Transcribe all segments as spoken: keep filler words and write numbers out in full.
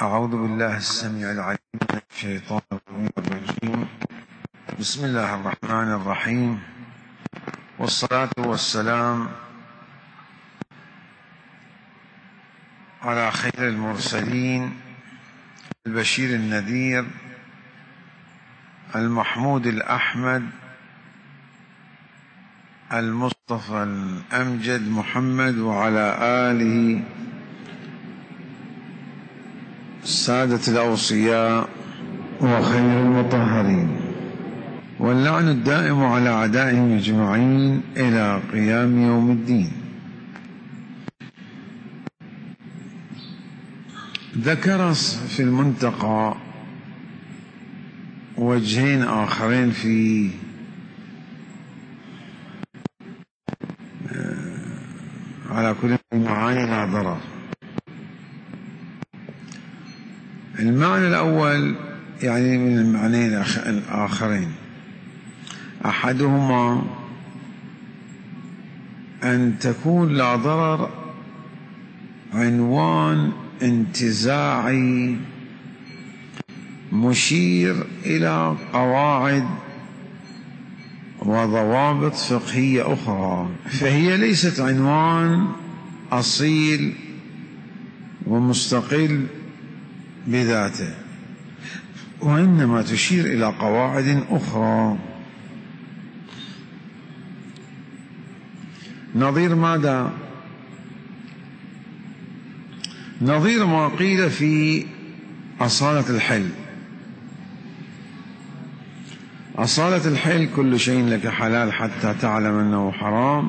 أعوذ بالله السميع العليم من الشيطان الرجيم. بسم الله الرحمن الرحيم، والصلاة والسلام على خير المرسلين، البشير النذير، المحمود الأحمد، المصطفى الأمجد محمد، وعلى آله السادة الأوصياء وخير المطهرين، واللعن الدائم على أعدائهم أجمعين إلى قيام يوم الدين. ذكر في المنتقى وجهين آخرين في على كل معاني لا ضرر. المعنى الأول يعني من المعنيين الآخرين، أحدهما أن تكون لا ضرر عنوان انتزاعي مشير إلى قواعد وضوابط فقهية أخرى، فهي ليست عنوان أصيل ومستقل بذاته، وإنما تشير إلى قواعد أخرى. نظير ماذا؟ نظير ما قيل في أصالة الحل. أصالة الحل كل شيء لك حلال حتى تعلم أنه حرام.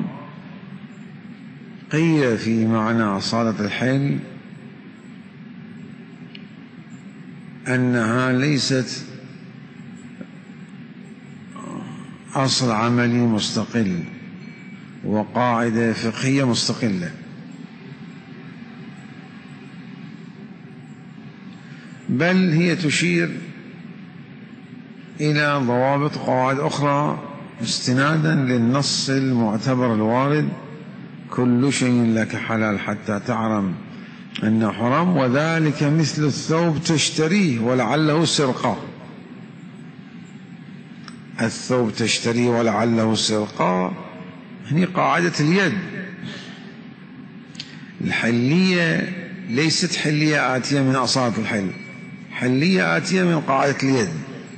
قيل في معنى أصالة الحل أنها ليست أصل عملي مستقل وقاعدة فقهية مستقلة، بل هي تشير إلى ضوابط قواعد أخرى استنادا للنص المعتبر الوارد: كل شيء لك حلال حتى تعلم أنه حرام، وذلك مثل الثوب تشتريه ولعله سرقة. الثوب تشتريه ولعله سرقة هي قاعدة اليد. الحلية ليست حلية آتية من أصالة الحل، حلية آتية من قاعدة اليد.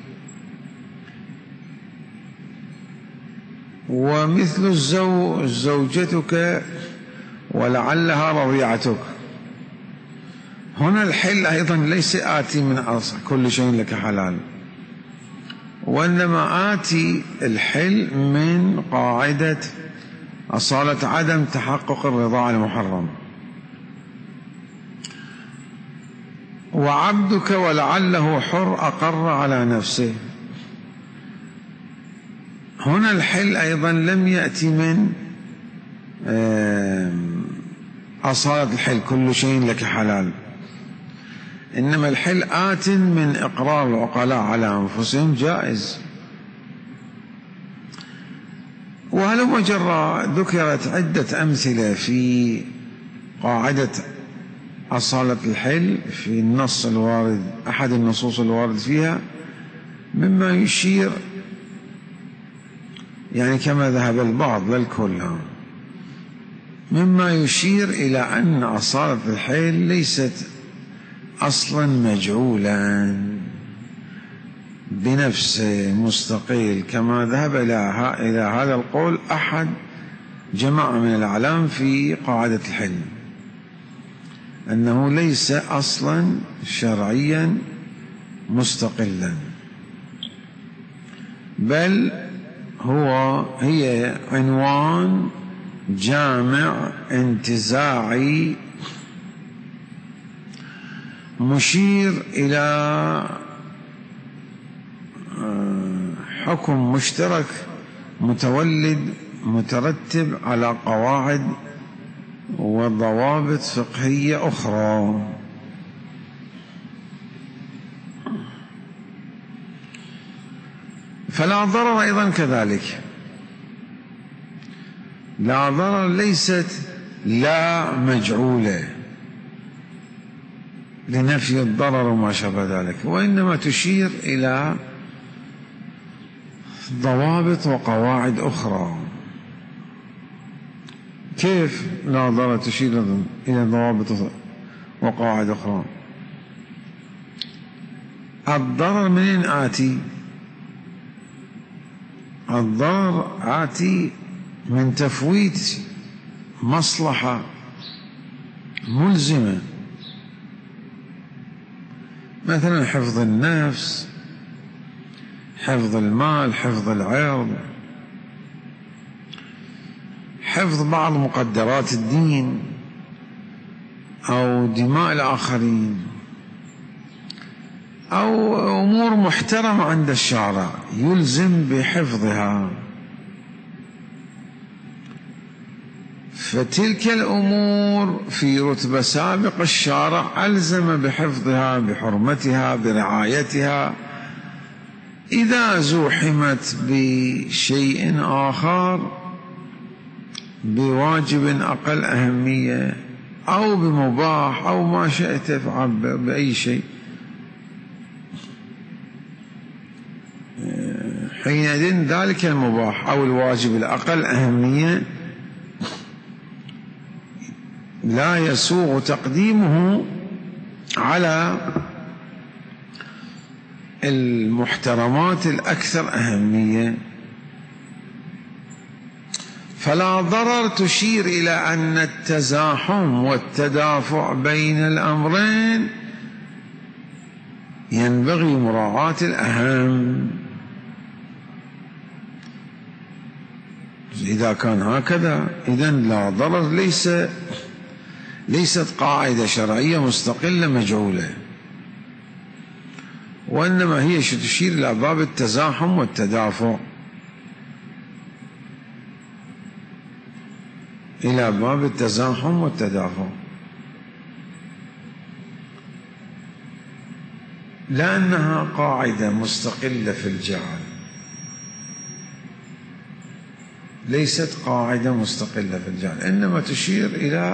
ومثل الزوج زوجتك ولعلها رضيعتك، هنا الحل أيضا ليس آتي من أصل كل شيء لك حلال، وإنما آتي الحل من قاعدة أصالة عدم تحقق الرضاع المحرم. وعبدك ولعله حر أقر على نفسه، هنا الحل أيضا لم يأتي من أصالة الحل كل شيء لك حلال، إنما الحل آت من إقرار العقلاء على أنفسهم جائز. وهلم جرى ذكرت عدة أمثلة في قاعدة أصالة الحل في النص الوارد، أحد النصوص الوارد فيها، مما يشير يعني كما ذهب البعض للكل مما يشير إلى أن أصالة الحل ليست أصلا مجعولا بنفسه مستقل، كما ذهب إلى هذا القول أحد جماعة من الأعلام في قاعدة الحل، أنه ليس أصلا شرعيا مستقلا، بل هو هي عنوان جامع انتزاعي مشير إلى حكم مشترك متولد مترتب على قواعد وضوابط فقهية أخرى. فلا ضرر أيضا كذلك. لا ضرر ليست لا مجعولة، لنفي الضرر وما شابه ذلك، وإنما تشير إلى ضوابط وقواعد أخرى. كيف لا ضرر تشير إلى ضوابط وقواعد أخرى؟ الضرر منين آتي؟ الضرر آتي من تفويت مصلحة ملزمة، مثلا حفظ النفس، حفظ المال، حفظ العرض، حفظ بعض مقدرات الدين أو دماء الآخرين، أو أمور محترمة عند الشارع يلزم بحفظها. فتلك الأمور في رتبة سابق الشارع ألزم بحفظها، بحرمتها، برعايتها. إذا زوحمت بشيء آخر، بواجب أقل أهمية أو بمباح أو ما شئت افعل بأي شيء، حينئذ ذلك المباح أو الواجب الأقل أهمية لا يسوغ تقديمه على المحترمات الأكثر أهمية. فلا ضرر تشير إلى أن التزاحم والتدافع بين الأمرين ينبغي مراعاة الأهم. إذا كان هكذا إذن لا ضرر ليس ليست قاعدة شرعية مستقلة مجعولة، وإنما هي تشير إلى باب التزاحم والتدافع، إلى باب التزاحم والتدافع، لأنها قاعدة مستقلة في الجعل، ليست قاعدة مستقلة في الجعل، إنما تشير إلى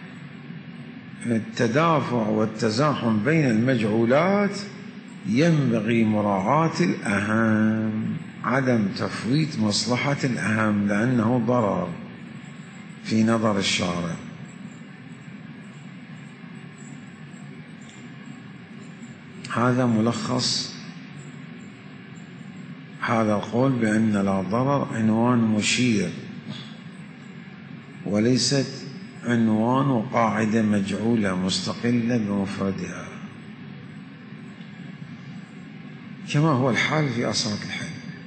التدافع والتزاحم بين المجعولات ينبغي مراعاة الأهم، عدم تفويت مصلحة الأهم لأنه ضرر في نظر الشارع. هذا ملخص هذا القول بأن لا ضرر عنوان مشير وليست عنوان وقاعدة مجعولة مستقلة بمفردها، كما هو الحال في أصالة الحل.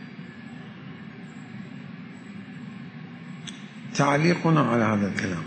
تعليقنا على هذا الكلام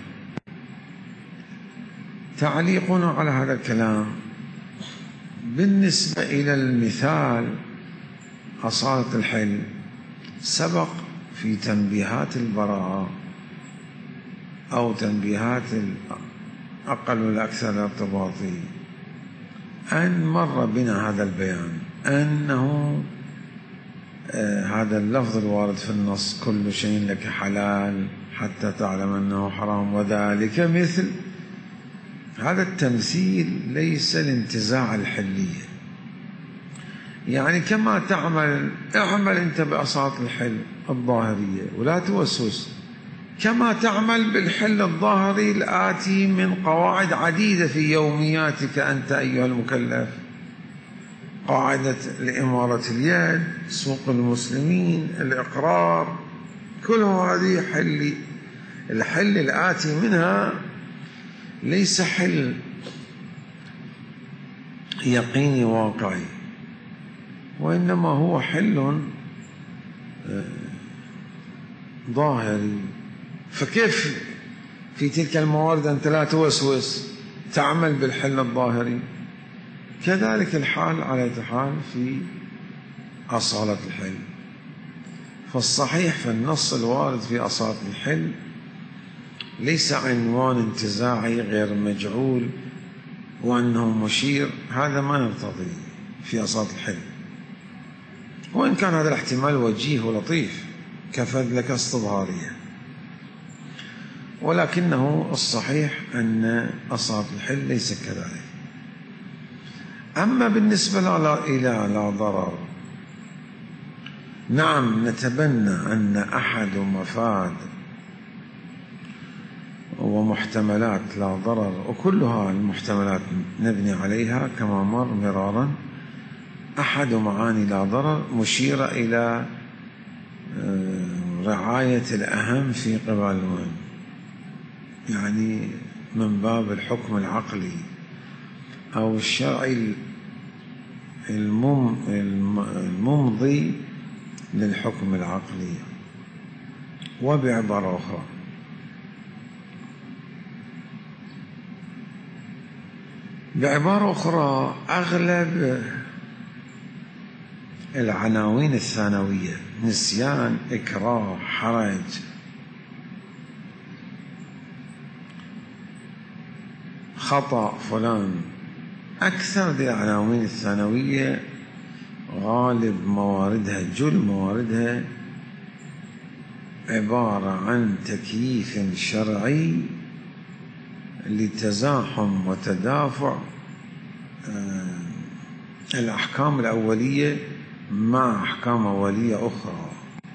تعليقنا على هذا الكلام بالنسبة إلى المثال أصالة الحل، سبق في تنبيهات البراءة أو تنبيهات الأقل والأكثر ارتباطي أن مر بنا هذا البيان أنه آه هذا اللفظ الوارد في النص كل شيء لك حلال حتى تعلم أنه حرام وذلك مثل، هذا التمثيل ليس الانتزاع الحلية، يعني كما تعمل اعمل أنت بأصالة الحل الظاهرية ولا توسوس، كما تعمل بالحل الظاهري الآتي من قواعد عديدة في يومياتك أنت أيها المكلف، قاعدة الإمارة اليد، سوق المسلمين، الإقرار، كل هذه حل. الحل الآتي منها ليس حل يقيني واقعي، وإنما هو حل ظاهري. فكيف في تلك الموارد أنت لا توسوس تعمل بالحل الظاهري؟ كذلك الحال على حال في أصالة الحل. فالصحيح في النص الوارد في أصالة الحل ليس عنوان انتزاعي غير مجعول وأنه مشير، هذا ما نرتضيه في أصالة الحل، وإن كان هذا الاحتمال وجيه ولطيف كفذلك استظهارية، ولكنه الصحيح أن أصالة الحل ليس كذلك. أما بالنسبة إلى لا ضرر، نعم نتبنى أن أحد مفاد ومحتملات لا ضرر، وكلها المحتملات نبني عليها كما مر مرارا، أحد معاني لا ضرر مشيرة إلى رعاية الأهم في قبال المهم، يعني من باب الحكم العقلي أو الشرعي الممضي للحكم العقلي. وبعبارة أخرى، بعبارة أخرى أغلب العناوين الثانوية، نسيان، إكراه، حرج، خطأ فلان، أكثر دي العناوين الثانوية غالب مواردها، جل مواردها عبارة عن تكييف شرعي لتزاحم وتدافع الأحكام الأولية مع أحكام أولية أخرى،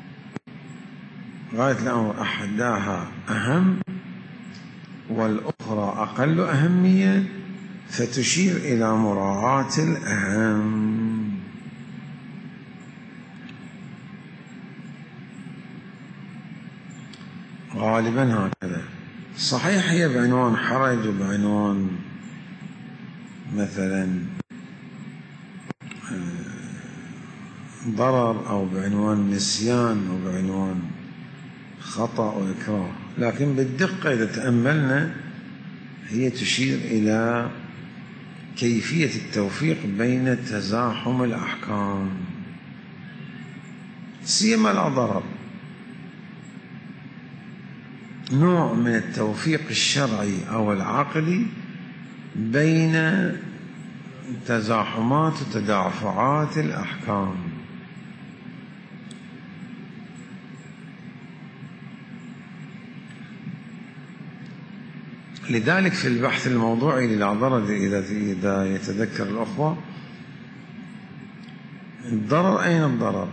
غاية الأمر أحداها أهم والأخرى أقل أهمية، فتشير إلى مراعاة الأهم. غالبا هكذا. صحيح هي بعنوان حرج وبعنوان مثلا ضرر أو بعنوان نسيان أو بعنوان خطأ وإكراه، لكن بالدقة إذا تأملنا هي تشير إلى كيفية التوفيق بين تزاحم الأحكام، سيما لا ضرر، نوع من التوفيق الشرعي أو العقلي بين تزاحمات وتدافعات الأحكام. لذلك في البحث الموضوعي للا ضرر، إذا يتذكر الأخوة، الضرر، أين الضرر؟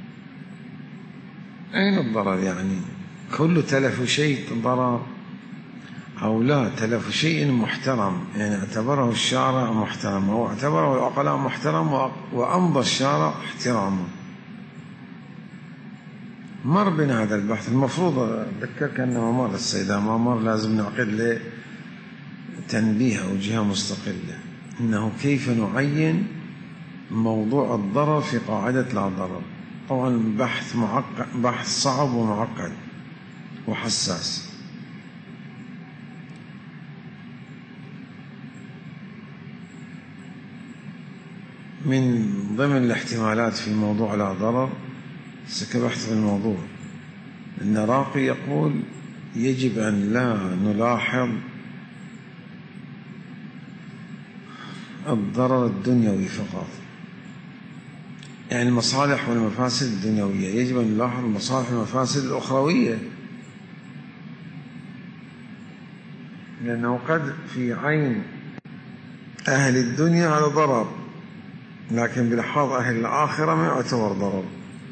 أين الضرر؟ يعني كل تلف شيء ضرر أو لا تلف شيء محترم، يعني اعتبره الشارع محترم أو اعتبره العقلاء محترم وأمضى الشارع احترامه. مر بنا هذا البحث، المفروض أذكرك أنه مر السيدة ما مر، لازم نعقد له تنبيه أو جهة مستقلة، إنه كيف نعين موضوع الضرر في قاعدة لا ضرر. طبعا بحث معقد، بحث صعب ومعقد وحساس. من ضمن الاحتمالات في موضوع لا ضرر سكبحث في الموضوع، أن راقي يقول يجب أن لا نلاحظ الضرر الدنيوي فقط، يعني المصالح والمفاسد الدنيوية، يجب أن نلاحظ المصالح والمفاسد الأخروية، لأنه قد في عين أهل الدنيا هذا ضرر، لكن بلحاظ أهل الآخرة ما يعتبر ضرر.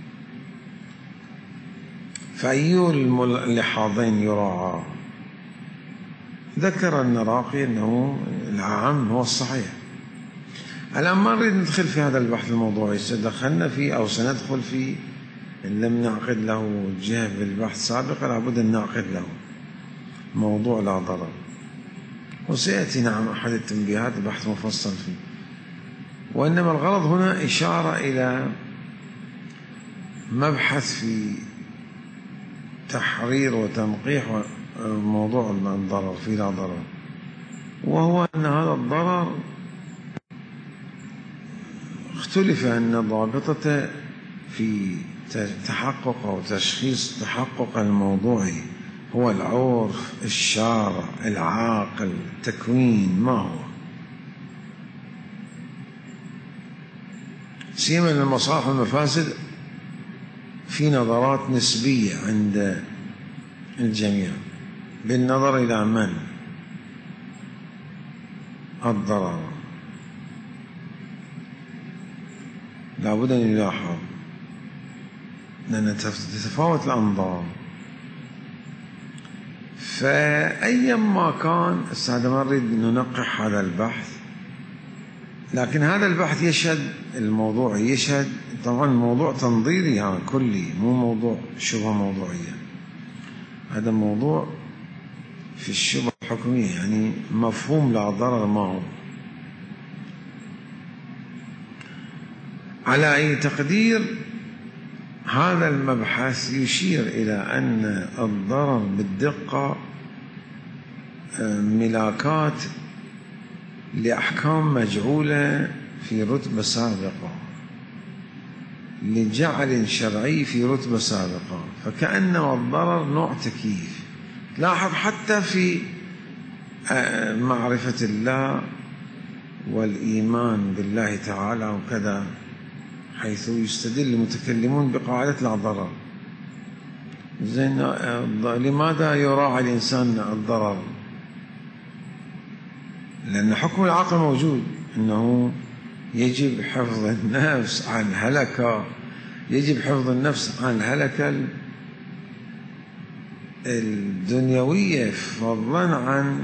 فأي اللحاظين يراعى؟ ذكر النراقي أنه العام هو الصحيح. الآن ما نريد ندخل في هذا البحث الموضوعي، دخلنا فيه أو سندخل فيه إن لم نعقد له جهة بالبحث سابقا، لابد أن نعقد له موضوع لا ضرر، وسيأتي نعم أحد التنبيهات بحث مفصل فيه. وإنما الغرض هنا إشارة إلى مبحث في تحرير وتنقيح موضوع الضرر في لا ضرر، وهو أن هذا الضرر اختلف أن ضابطته في تحقق أو تشخيص تحقق الموضوعي هو العرف، الشارع، العاقل، التكوين، ما هو؟ سيما المصالح والمفاسد في نظرات نسبية عند الجميع بالنظر إلى من الضرر. لابد أن يلاحظ، لأن تتفاوت الأنظار. فأيما كان هذا ما نريد ننقح هذا البحث، لكن هذا البحث يشهد الموضوع، يشهد طبعا موضوع تنظيري يعني كلي، مو موضوع شبه موضوعية. هذا موضوع في الشبه الحكمية، يعني مفهوم لا ضرر ما هو. على أي تقدير هذا المبحث يشير إلى أن الضرر بالدقة ملاكات لأحكام مجعولة في رتبة سابقة، لجعل شرعي في رتبة سابقة، فكأنما الضرر نوع تكييف. لاحظ حتى في معرفة الله والإيمان بالله تعالى وكذا، حيث يستدل المتكلمون بقاعدة لا ضرر. زين، لماذا يراعي الإنسان الضرر؟ لأن حكم العقل موجود، أنه يجب حفظ النفس عن الهلكة، يجب حفظ النفس عن الهلكة الدنيوية، فضلا عن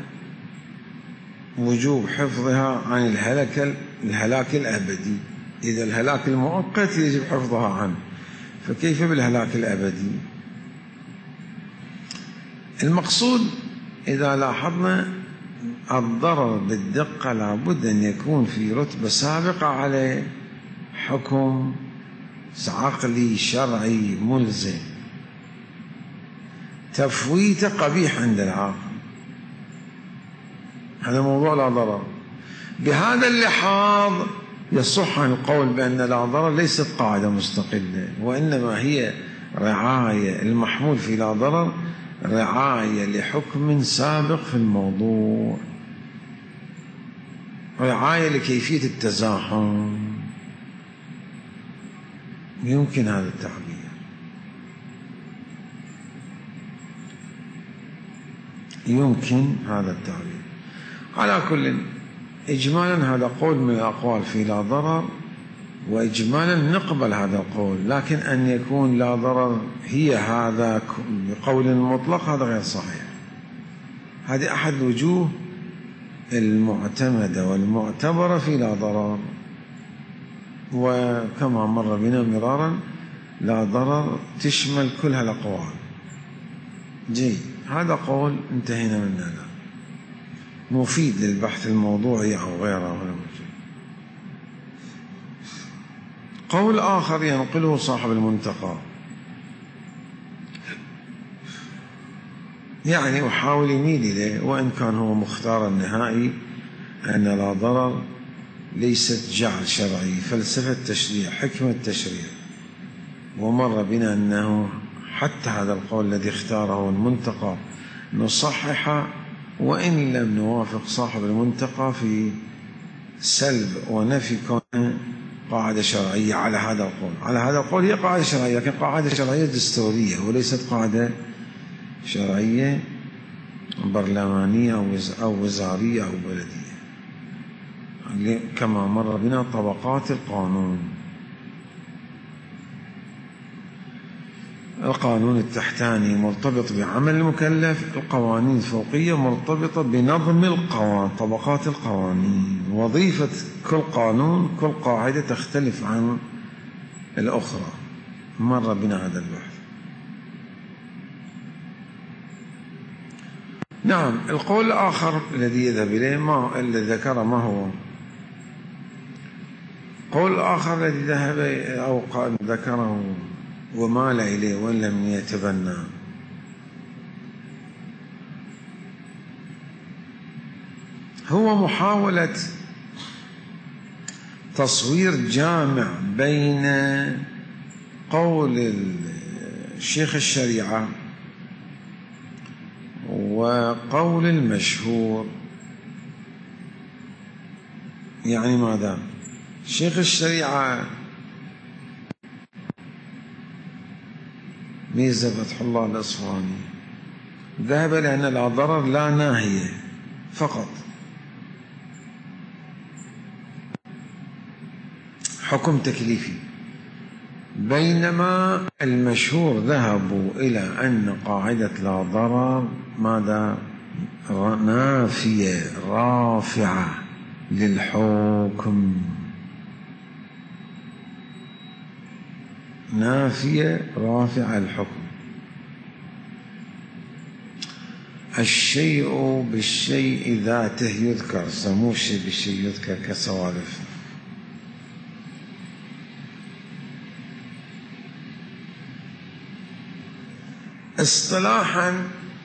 وجوب حفظها عن الهلكة الهلاك الأبدي. إذا الهلاك المؤقت يجب حفظها عنه، فكيف بالهلاك الأبدي؟ المقصود إذا لاحظنا الضرر بالدقة لابد أن يكون في رتبة سابقة على حكم عقلي شرعي ملزم، تفويته قبيح عند العاقل. هذا موضوع لا ضرر. بهذا اللحاظ يصح عن القول بأن لا ضرر ليست قاعدة مستقلة، وإنما هي رعاية، المحمول في لا ضرر رعاية لحكم سابق في الموضوع، رعاية لكيفية التزاحم. يمكن هذا التعبير. يمكن هذا التعبير. على كل، إجمالا هذا قول من الأقوال في لا ضرر، وإجمالا نقبل هذا القول، لكن أن يكون لا ضرر هي هذا بقول مطلق هذا غير صحيح. هذه أحد الوجوه المعتمدة والمعتبرة في لا ضرر، وكما مر بنا مرارا لا ضرر تشمل كل هالأقوال. جيد، هذا قول انتهينا منه، لا مفيد للبحث الموضوعي أو غيره ولا مفيد. قول آخر ينقله صاحب المنتقى، يعني أحاول يميل إليه وإن كان هو مختار النهائي، أن لا ضرر ليست جعل شرعي، فلسفة تشريع، حكمة تشريع. ومر بنا أنه حتى هذا القول الذي اختاره المنتقى نصحح، وإن لم نوافق صاحب المنتقى في سلب ونفي كون قاعدة شرعية على هذا القول. على هذا القول هي قاعدة شرعية، لكن قاعدة شرعية دستورية وليست قاعدة شرعية برلمانية أو وزارية أو بلدية، كما مر بنا طبقات القانون. القانون التحتاني مرتبط بعمل المكلف، القوانين الفوقية مرتبطة بنظم القوانين، طبقات القوانين. وظيفة كل قانون، كل قاعدة تختلف عن الأخرى. مر بنا هذا البحث. نعم، القول الآخر الذي يذهب إليه ما الذي ذكر، ما هو قول الآخر الذي ذهب أو قال ذكره ومال إليه وإن لم يتبنى، هو محاولة تصوير جامع بين قول الشيخ الشريعة وقول المشهور. يعني ماذا؟ شيخ الشريعة ميزة فتح الله الأصفهاني ذهب لأن لا ضرر لا ناهية فقط. حكم تكليفي، بينما المشهور ذهبوا إلى أن قاعدة لا ضرر ماذا؟ نافية رافعة للحكم، نافية رافعة الحكم. الشيء بالشيء ذاته يذكر، سموه الشيء بالشيء يذكر كسوالف. اصطلاحا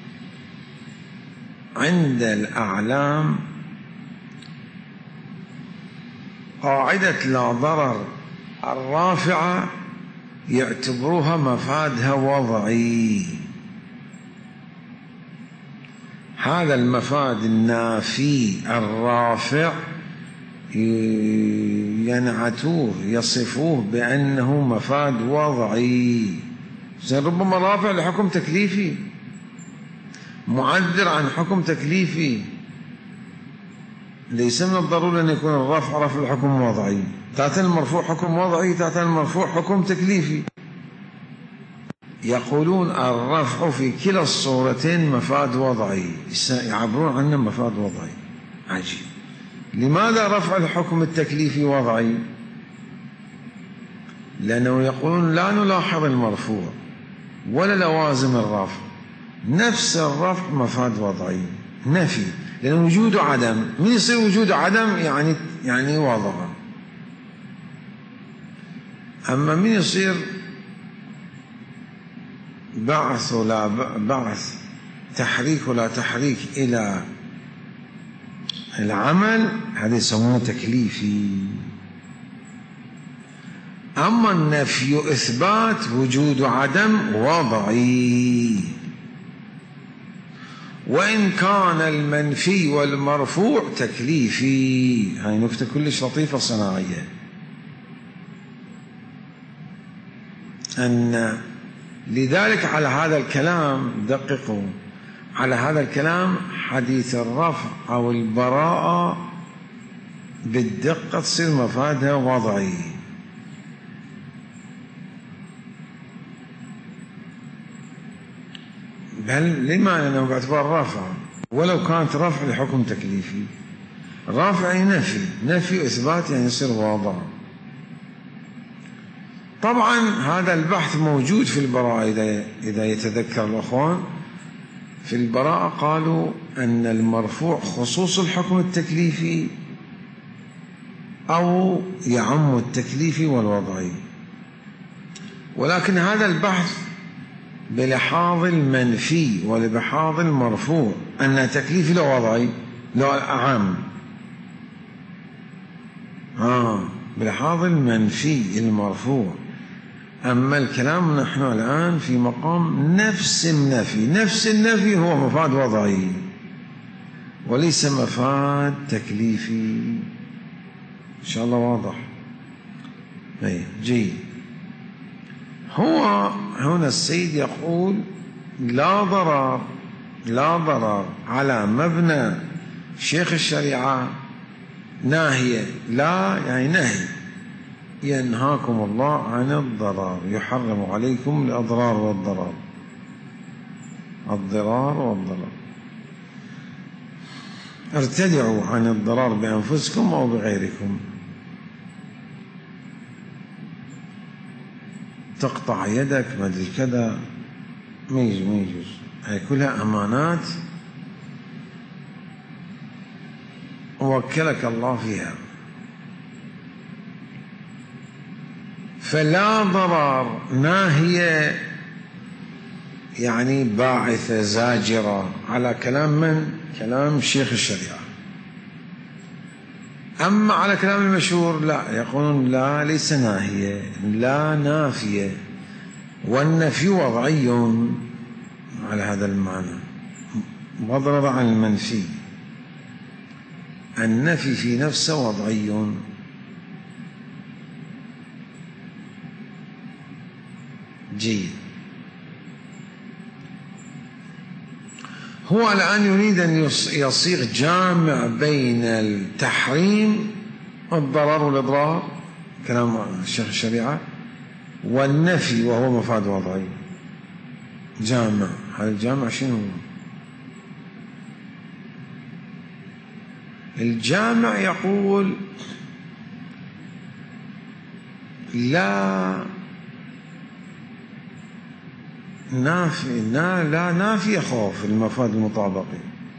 عند الأعلام قاعدة لا ضرر الرافعة يعتبروها مفادها وضعي. هذا المفاد النافي الرافع ينعتوه يصفوه بأنه مفاد وضعي، ربما رافع لحكم تكليفي، معذر عن حكم تكليفي. ليس من الضروري أن يكون الرفع رفع الحكم وضعي، تأتي المرفوع حكم وضعي، تأتي المرفوع حكم تكليفي. يقولون الرفع في كلا الصورتين مفاد وضعي، يعبرون عنه مفاد وضعي. عجيب، لماذا رفع الحكم التكليفي وضعي؟ لأنه يقولون لا نلاحظ المرفوع ولا لوازم الرفع، نفس الرفع مفاد وضعي نفي، لأن وجود عدم، من يصير وجود عدم يعني يعني وضع. أما من يصير بعث ولا بعث، تحريك ولا تحريك إلى العمل، هذا يسمونه تكليفي. أما النفي إثبات وجود عدم وضعي، وإن كان المنفي والمرفوع تكليفي. هاي نكتة كلش لطيفة صناعية، أن لذلك على هذا الكلام دققوا، على هذا الكلام حديث الرفع أو البراءة بالدقة تصير مفادها وضعي. بل لما؟ لأنه باعتبار رفع، ولو كانت رفع لحكم تكليفي، رافع نفي، نفي إثبات يعني يصير واضع. طبعا هذا البحث موجود في البراءة، إذا إذا يتذكر الأخوان في البراءة قالوا أن المرفوع خصوص الحكم التكليفي أو يعم التكليفي والوضعي، ولكن هذا البحث بلحاظ المنفي ولبحاظ المرفوع، أن تكليفي لو وضعي لو أعم، آه بلحاظ المنفي المرفوع. أما الكلام نحن الآن في مقام نفس النفي، نفس النفي هو مفاد وضعي وليس مفاد تكليفي. إن شاء الله واضح. أي جيد. هو هنا السيد يقول لا ضرر، لا ضرر على مبنى شيخ الشريعة ناهية، لا يعني نهي، ينهاكم الله عن الضرر، يحرم عليكم الأضرار والضرر، الضرار والضرر. ارتدعوا عن الضرر بأنفسكم أو بغيركم. تقطع يدك ما ادري كذا، ما يجوز ما يجوز، هي كلها أمانات وكلك الله فيها. فلا ضرر ناهية يعني باعثة زاجرة على كلام من؟ كلام شيخ الشريعة. أما على كلام المشهور لا، يقولون لا ليس ناهية، لا نافية، والنفي وضعي على هذا المعنى، مضرب عن المنفي، النفي في نفسه وضعي. جيد. هو الآن يريد أن يصيغ جامع بين التحريم والضرر والإضرار كلام الشيخ الشريعة، والنفي وهو مفاد وضعي جامع. هذا الجامع شنو هو؟ الجامع يقول لا نافي لا نافي خوف المفاد المطابقي،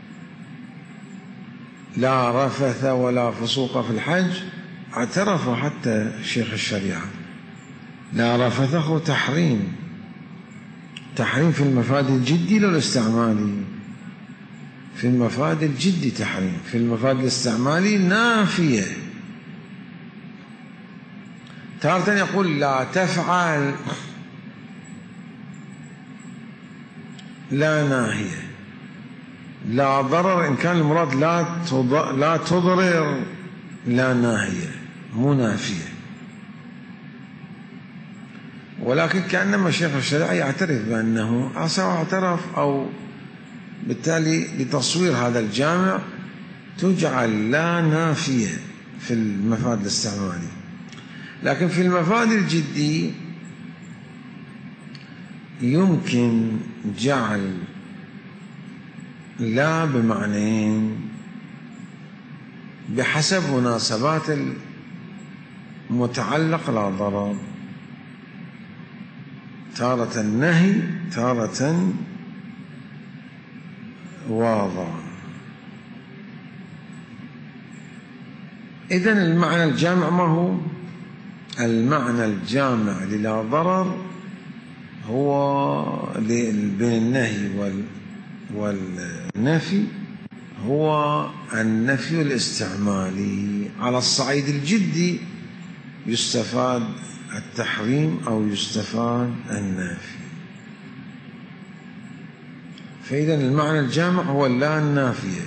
لا رفث ولا فسوق في الحج، اعترف حتى شيخ الشريعة. لا رفث هو تحريم، تحريم في المفاد الجدي لا الاستعمالي. في المفاد الجدي تحريم، في المفاد الاستعمالي نافية. تارة يقول لا تفعل لا ناهية، لا ضرر إن كان المراد لا لا تضرر، لا ناهية مو نافية. ولكن كأنما شيخ الشريعة يعترف بأنه سواء اعترف أو بالتالي بتصوير هذا الجامع تجعل لا نافية في المفاد الاستعمالي، لكن في المفاد الجدي يمكن جعل لا بمعنيين بحسب مناسبات المتعلق لا ضرر، تارة النهي تارة واضع. إذن المعنى الجامع ما هو؟ المعنى الجامع للا ضرر هو بين النهي والنفي هو النفي الاستعمالي. على الصعيد الجدي يستفاد التحريم أو يستفاد النافي. فإذا المعنى الجامع هو اللا النافية،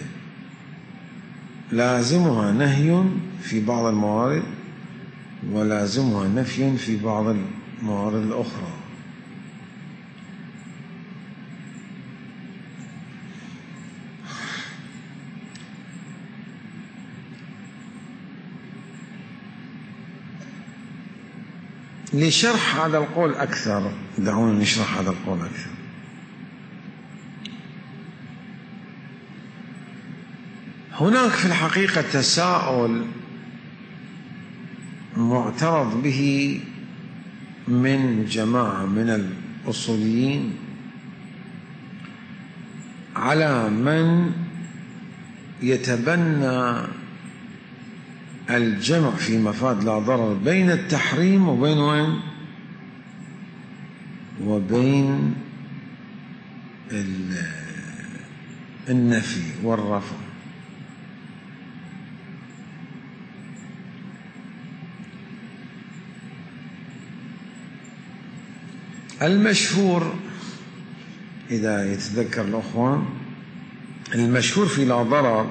لازمها نهي في بعض الموارد ولازمها نفي في بعض الموارد الأخرى. لشرح هذا القول أكثر دعونا نشرح هذا القول أكثر. هناك في الحقيقة تساؤل معترض به من جماعة من الأصوليين على من يتبنى الجمع في مفاد لا ضرر بين التحريم وبين وين؟ وبين النفي والرفع. المشهور إذا يتذكر الأخوان، المشهور في لا ضرر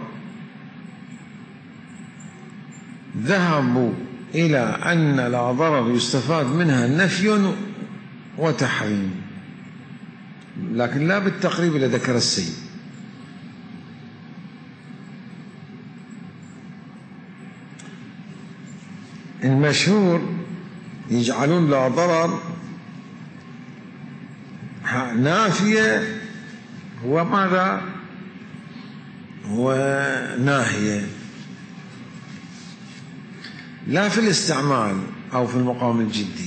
ذهبوا إلى أن لا ضرر يستفاد منها نفي وتحريم، لكن لا بالتقريب إلى ذكر السيد. المشهور يجعلون لا ضرر نافية وماذا؟ وناهية، لا في الاستعمال أو في المقام الجدي.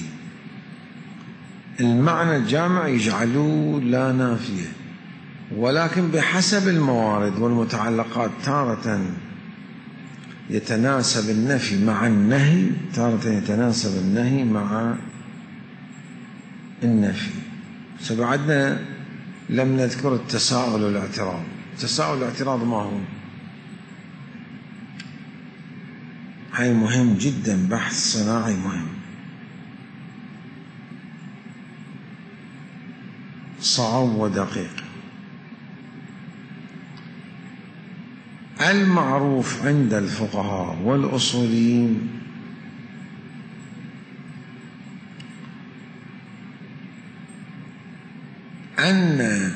المعنى الجامع يجعلوه لا نافية، ولكن بحسب الموارد والمتعلقات تارة يتناسب النفي مع النهي، تارة يتناسب النهي مع النفي. سبعدنا لم نذكر التساؤل والاعتراض. التساؤل والاعتراض ما هو؟ هاي مهم جدا، بحث صناعي مهم، صعب ودقيق. المعروف عند الفقهاء والأصوليين أن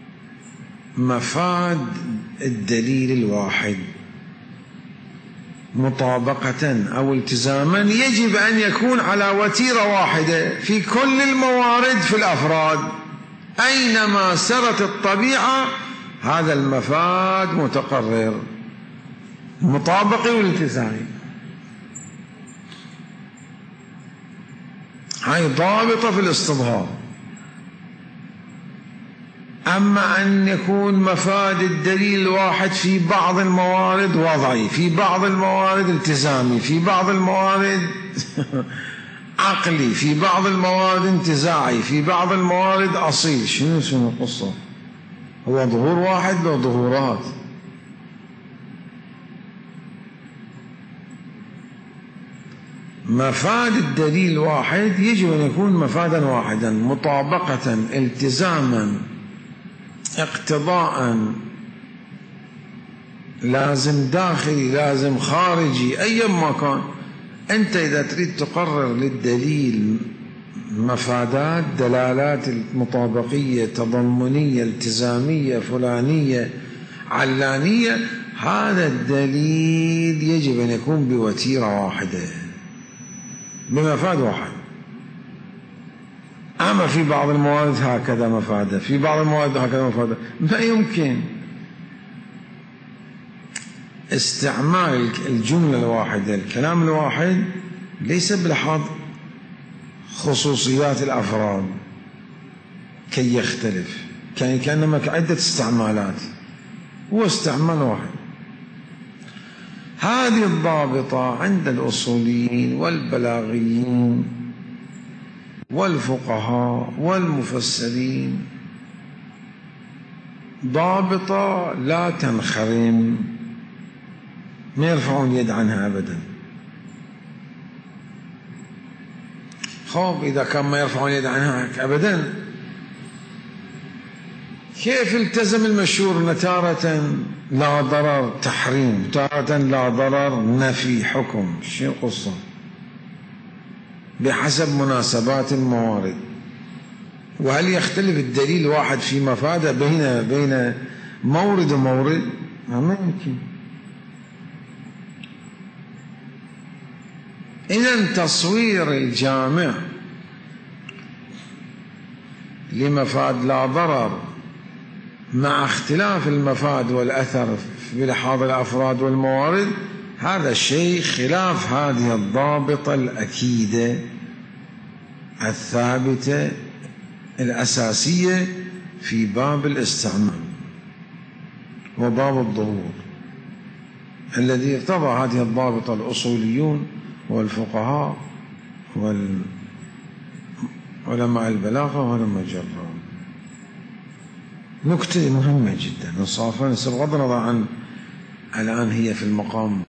مفاد الدليل الواحد مطابقة أو التزاما يجب أن يكون على وتيرة واحدة في كل الموارد في الأفراد. أينما سرت الطبيعة هذا المفاد متقرر، المطابقة والالتزامي. هاي ضابطة في الاستظهار. أما أن يكون مفاد الدليل الواحد في بعض الموارد وضعي، في بعض الموارد التزامي، في بعض الموارد عقلي، في بعض الموارد انتزاعي، في بعض الموارد أصيل، شنو شنو القصة؟ هو ظهور واحد له ظهورات. مفاد الدليل واحد يجب أن يكون مفادا واحدا، مطابقة، التزاما، اقتضاء، لازم داخلي لازم خارجي، أيا ما كان. أنت إذا تريد تقرر للدليل مفادات، دلالات مطابقية، تضمنية، التزامية، فلانية، علانية، هذا الدليل يجب أن يكون بوتيرة واحدة بمفاد واحد. أما في بعض الموارد هكذا مفادة، في بعض الموارد هكذا مفادة، ما يمكن استعمال الجملة الواحدة، الكلام الواحد، ليس بلحاظ خصوصيات الأفراد كي يختلف، كأنما عدة استعمالات، هو استعمال واحد. هذه الضابطة عند الأصوليين والبلاغيين والفقهاء والمفسرين ضابطة لا تنخرم، ما يرفعون يد عنها أبدا. خوف إذا كان ما يرفعون يد عنها أبدا، كيف التزم المشهور تارة لا ضرر تحريم، تارة لا ضرر نفي حكم؟ شو القصة؟ بحسب مناسبات الموارد. وهل يختلف الدليل واحد في مفاده بين بين مورد ومورد؟ ما يمكن. إذن تصوير الجامع لمفاد لا ضرر مع اختلاف المفاد والأثر بلحاظ الأفراد والموارد، هذا الشيء خلاف هذه الضابطة الأكيدة الثابتة الأساسية في باب الاستعمال وباب الظهور، الذي ارتضى هذه الضابطة الأصوليون والفقهاء والعلماء البلاغة وعلماء الجرة. نكتة مهمة جدا، انصافا بغض النظر عن الآن هي في المقام